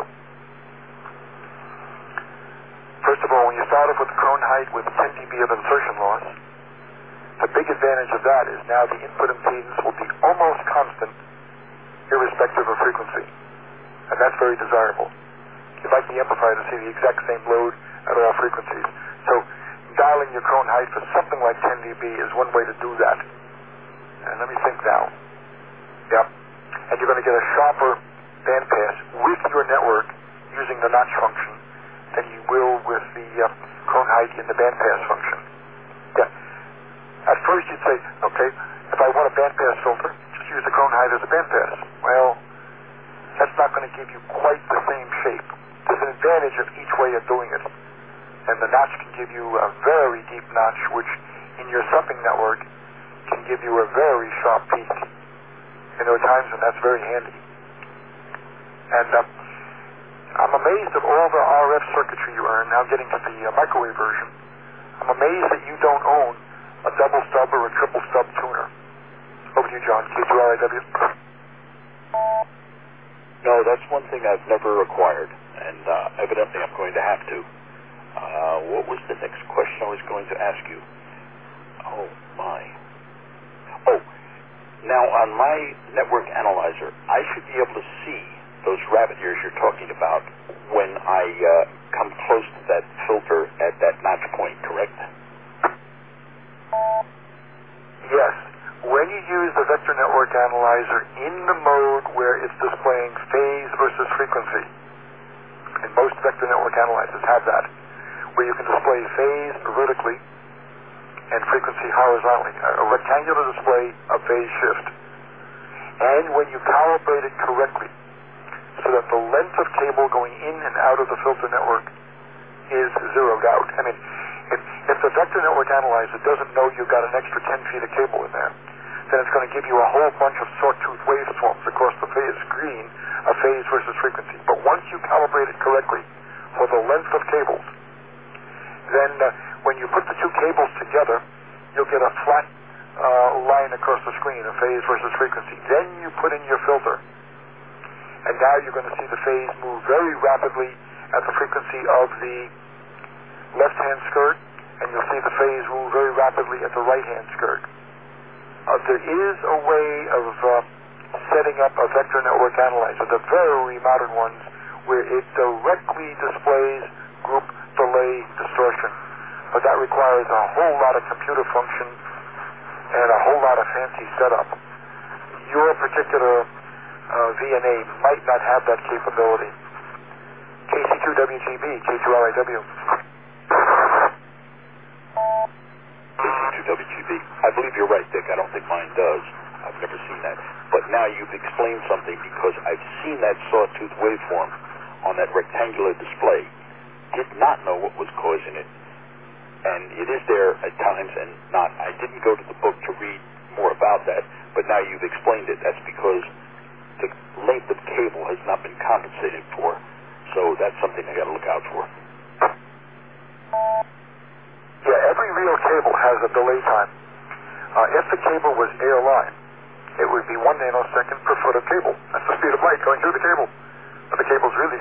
first of all, when you start off with the Krone height with ten D B of insertion loss, the big advantage of that is now the input impedance will be almost constant, irrespective of frequency. And that's very desirable. You'd like the amplifier to see the exact same load at all frequencies. So dialing your Krone height for something like ten D B is one way to do that. And let me think now. Yep. And you're going to get a sharper bandpass with your network using the notch function than you will with the uh, Krone height in the bandpass function. Yeah. At first you'd say, okay, if I want a bandpass filter, just use the Krone height as a bandpass. Well, that's not going to give you quite the same shape. There's an advantage of each way of doing it. And the notch can give you a very deep notch, which in your sumping network can give you a very sharp peak. And there are times when that's very handy. And uh, I'm amazed at all the R F circuitry you earn, now getting to the uh, microwave version. I'm amazed that you don't own a double stub or a triple stub tuner. Over to you, John, K two R I W.
No, that's one thing I've never acquired, and uh, evidently I'm going to have to. Uh, what was the next question I was going to ask you? Oh, my. Oh, now on my network analyzer, I should be able to see those rabbit ears you're talking about when I uh, come close to that filter at that notch point, correct?
Yes. When you use the vector network analyzer in the mode where it's displaying phase versus frequency, and most vector network analyzers have that, where you can display phase vertically and frequency horizontally, a rectangular display of phase shift. And when you calibrate it correctly, so that the length of cable going in and out of the filter network is zeroed out. I mean, if, if the vector network analyzer doesn't know you've got an extra ten feet of cable in there, then it's going to give you a whole bunch of sawtooth waveforms across the phase screen of phase versus frequency. But once you calibrate it correctly for the length of cables, then uh, when you put the two cables together, you'll get a flat uh, line across the screen of phase versus frequency. Then you put in your filter, and now you're going to see the phase move very rapidly at the frequency of the left-hand skirt, and you'll see the phase move very rapidly at the right-hand skirt. Uh, there is a way of uh, setting up a vector network analyzer, the very modern ones, where it directly displays group delay distortion. But that requires a whole lot of computer function and a whole lot of fancy setup. Your particular uh, V N A might not have that capability. K C two W G B, K two R I W.
K C two W G B. I believe you're right, Dick. I don't think mine does. I've never seen that. But now you've explained something, because I've seen that sawtooth waveform on that rectangular display. Did not know what was causing it. And it is there at times and not. I didn't go to the book to read more about that, but now you've explained it. That's because the length of cable has not been compensated for. So that's something I got to look out for.
has a delay time. Uh, if the cable was air line, it would be one nanosecond per foot of cable. That's the speed of light going through the cable. But the cable's really...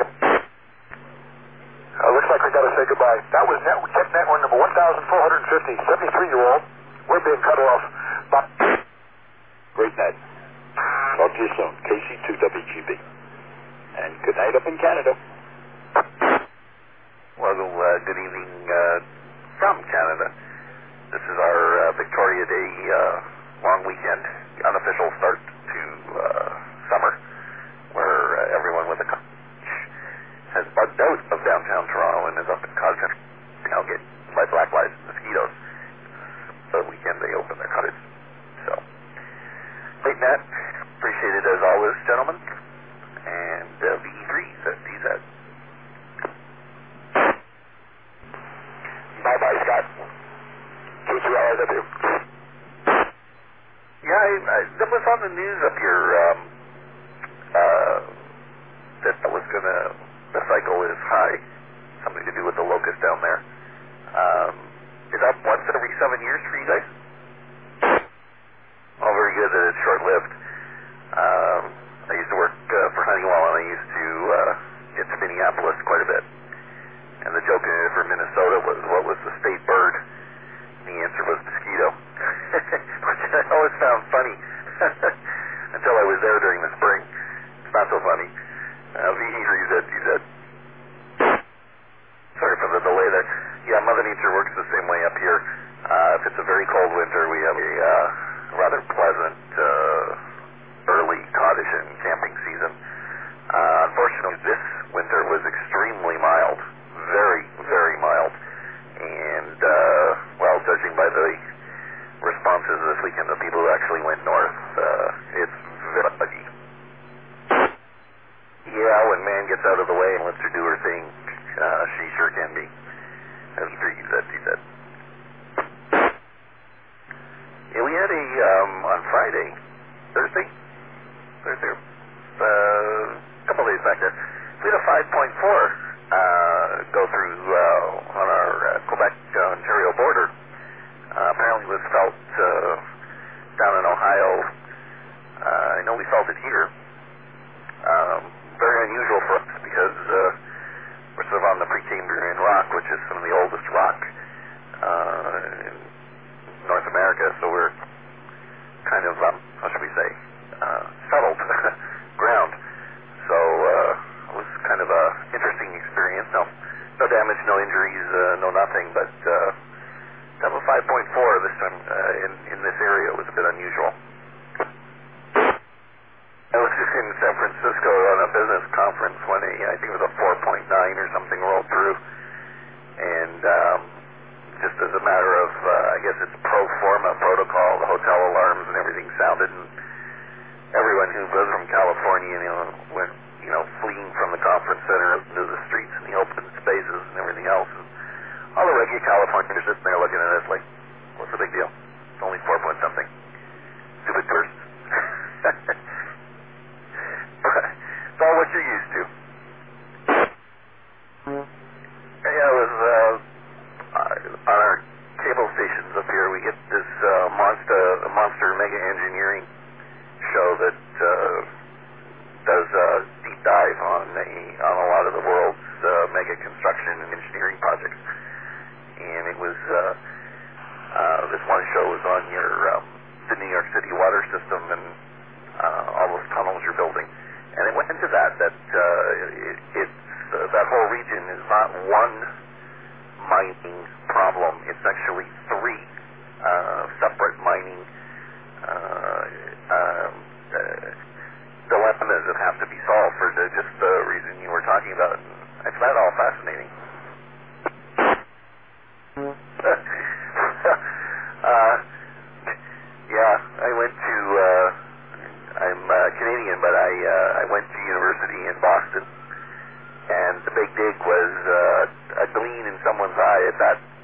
Uh, looks like we got to say goodbye. That was net, tech network number one thousand four hundred fifty, seventy-three-year-old. We're being cut off. But...
Great net. Talk to you soon. K C two W G B. And good night up in Canada.
Well, uh, good evening uh, from Canada. This is our uh, Victoria Day uh, long weekend, unofficial start to uh, summer, where uh, everyone with a cottage has bugged out of downtown Toronto and is up in cottage now getting by black lights and mosquitoes. The weekend they open their cottage. So, great net. Appreciate it as always, gentlemen. And uh, V three says T Z.
Bye-bye, Scott. K two L R W.
Yeah, I, I, that was on the news up here, um, uh, that that was going to, the cycle is high, something to do with the locust down there. Um, is that once every seven years for you guys? Oh, very good that it's short-lived. Um, I used to work uh, for Honeywell, and I used to uh, get to Minneapolis quite a bit. And the joke for Minnesota was, what was the state bird? The answer was mosquito, which I always found funny until I was there during the spring. It's not so funny. Uh, V three Z T Z. Sorry for the delay there. Yeah, Mother Nature works the same way up here. Uh, if it's a very cold winter, we have a uh, rather pleasant uh, early cottage and camping season. Uh, unfortunately, this winter was extremely mild. Very, very mild. And, uh, well, judging by the responses this weekend of people who actually went north, uh, it's very buggy. Yeah, when man gets out of the way and lets her do her thing, uh, she sure can be. As he said, he said. Yeah, we had a, um, on Friday, Thursday? Thursday? Uh, a couple days back there, we had a five point four. Uh, go through uh, on our uh, Quebec-Ontario border. Uh, apparently it was felt uh, down in Ohio. Uh, I know we felt it here. Um, very unusual for us because uh, we're sort of on the Precambrian rock, which is some of the oldest rock uh, in North America, so we're kind of, um, how should we say, uh, settled ground. So, uh, it was kind of a interesting experience. No, no damage, no injuries, uh, no nothing. But uh, to have a five point four this time uh, in in this area was a bit unusual. I was just in San Francisco on a business conference when a I think it was a four point nine or something rolled through, and um, just as a matter of uh, I guess it's pro forma protocol, the hotel alarms and everything sounded, and everyone who was from California, you know, went. you know, fleeing from the conference center into the streets and the open spaces and everything else. And all the regular Californians are sitting there looking at us like, what's the big deal? It's only four point something. Stupid tourists. It's all what you're used to. Yeah, it was uh, on our cable stations up here, we get this uh, monster, monster mega engineering show that uh, does a deep dive on a, on a lot of the world's uh, mega construction and engineering projects. And it was, uh, uh, this one show was on your, um, the New York City water system and uh, all those tunnels you're building. And it went into that, that uh, it, it's, uh, that whole region is not one mining problem, it's actually three uh, separate mining uh, um, uh, dilemmas that have to be solved for the, just the reason you were talking about. I find that all fascinating.